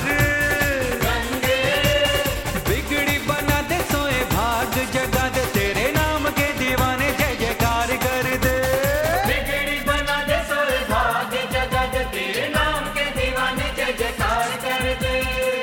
हर गंगे बिगड़ी बना दे सोए भाग जगा दे, तेरे नाम के दीवाने जय जयकार कर दे। बिगड़ी बना दे सोए भाग जगा दे, तेरे नाम के दीवाने जय जयकार कर दे।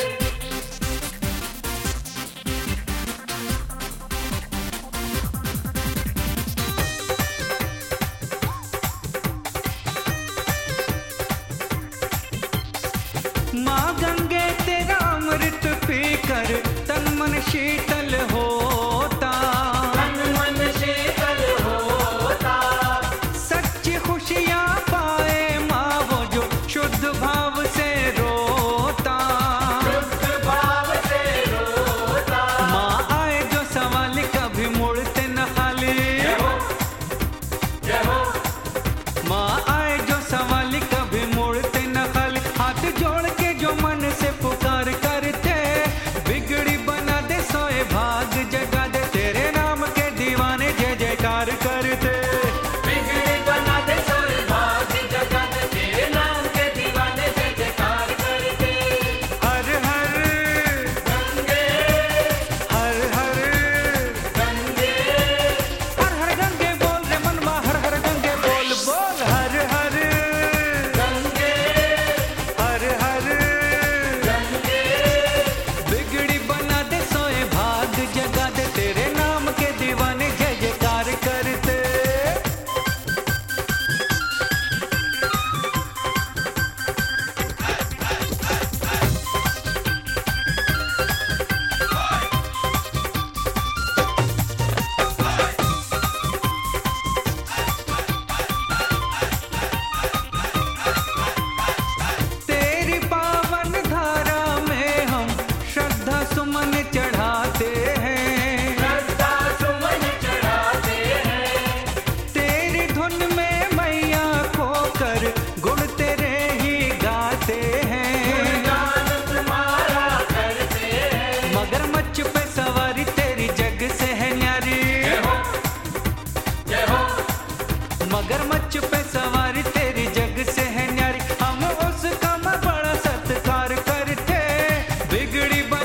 माँ गंगे तेरा अमृत पीकर तन मन शीतल होता, तन मन शीतल होता। सच्ची खुशियाँ पाए माँ वो जो शुद्ध भाव से रोता। शुद्ध भाव से रोता। माँ आए जो सवाल कभी मुड़ते न खाली, जय हो जय हो। माँ आए जो सवाल कभी मुड़ते न खाली, हाथ जोड़ के जो मन से पुकार करते, बिगड़ी बना दे सोए भाग जगा दे, तेरे नाम के दीवाने जय जयकार करते। बिगड़ी बना दे सोए भाग जगा दे, तेरे नाम के दीवाने जय जयकार कर दे। हर हर गंगे हर हर गंगे हर हर गंगे बोल रे मनवा, हर हर गंगे बोल बोल, हर हर गंगे हर हर गंगे। बिगड़ी बना दे सोए भाग जगा दे, तेरे नाम के दीवाने जय जयकार करते। तेरी पावन धारा में हम श्रद्धा सुमन चढ़ाते हैं, श्रद्धा सुमन चढ़ाते हैं। तेरी धुन में मैया खोकर गुण तेरे ही गाते हैं। गान तुम्हारा करते हैं। मगरमच्छ पे सवारी तेरी जग से है न्यारी, जय हो जय हो। मगरमच्छ पे सवारी तेरी जग से है न्यारी, हम उसका बड़ा सत्कार करते, बिगड़ी